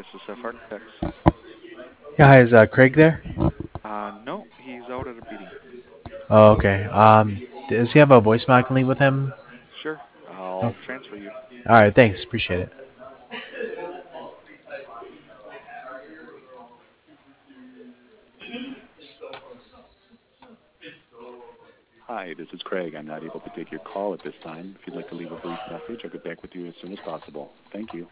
SSF Architects. Yeah, hi, is Craig there? No, he's out at a meeting. Oh, okay. Does he have a voicemail I can leave with him? Sure, Oh, I'll transfer you. all right, thanks. Appreciate it. Hi, this is Craig. I'm not able to take your call at this time. If you'd like to leave a brief message, I'll get back with you as soon as possible. Thank you.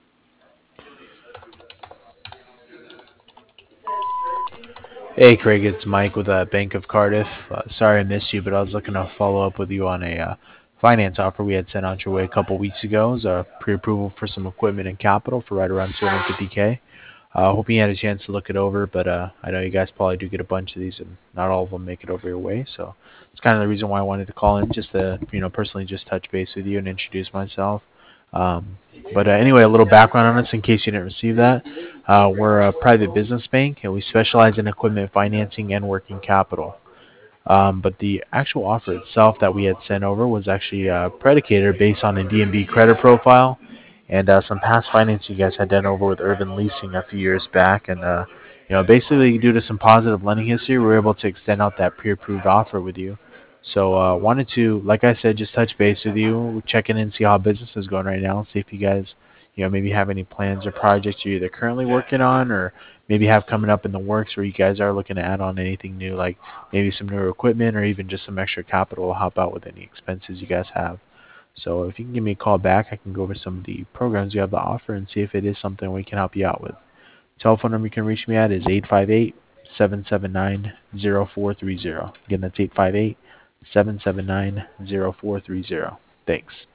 Hey, Craig, it's Mike with Bank of Cardiff. Sorry I missed you, but I was looking to follow up with you on a finance offer we had sent out your way a couple weeks ago. It was a pre-approval for some equipment and capital for right around 250K. Hoping you had a chance to look it over, but I know you guys probably do get a bunch of these, and not all of them make it over your way. So it's kind of the reason why I wanted to call in, just to personally just touch base with you and introduce myself. Um, but anyway, a little background on us in case you didn't receive that. We're a private business bank, and we specialize in equipment financing and working capital. But the actual offer itself that we had sent over was actually predicated based on a DNB credit profile and some past finance you guys had done over with Urban Leasing a few years back. And basically due to some positive lending history, we were able to extend out that pre-approved offer with you. So wanted to, like I said, just touch base with you, check in and see how business is going right now, see if you guys, maybe have any plans or projects you're either currently working on or maybe have coming up in the works where you guys are looking to add on anything new, like maybe some newer equipment or even just some extra capital to help out with any expenses you guys have. So if you can give me a call back, I can go over some of the programs you have to offer and see if it is something we can help you out with. Telephone number you can reach me at is 858-779-0430. Again, that's 858-779-0430. Thanks.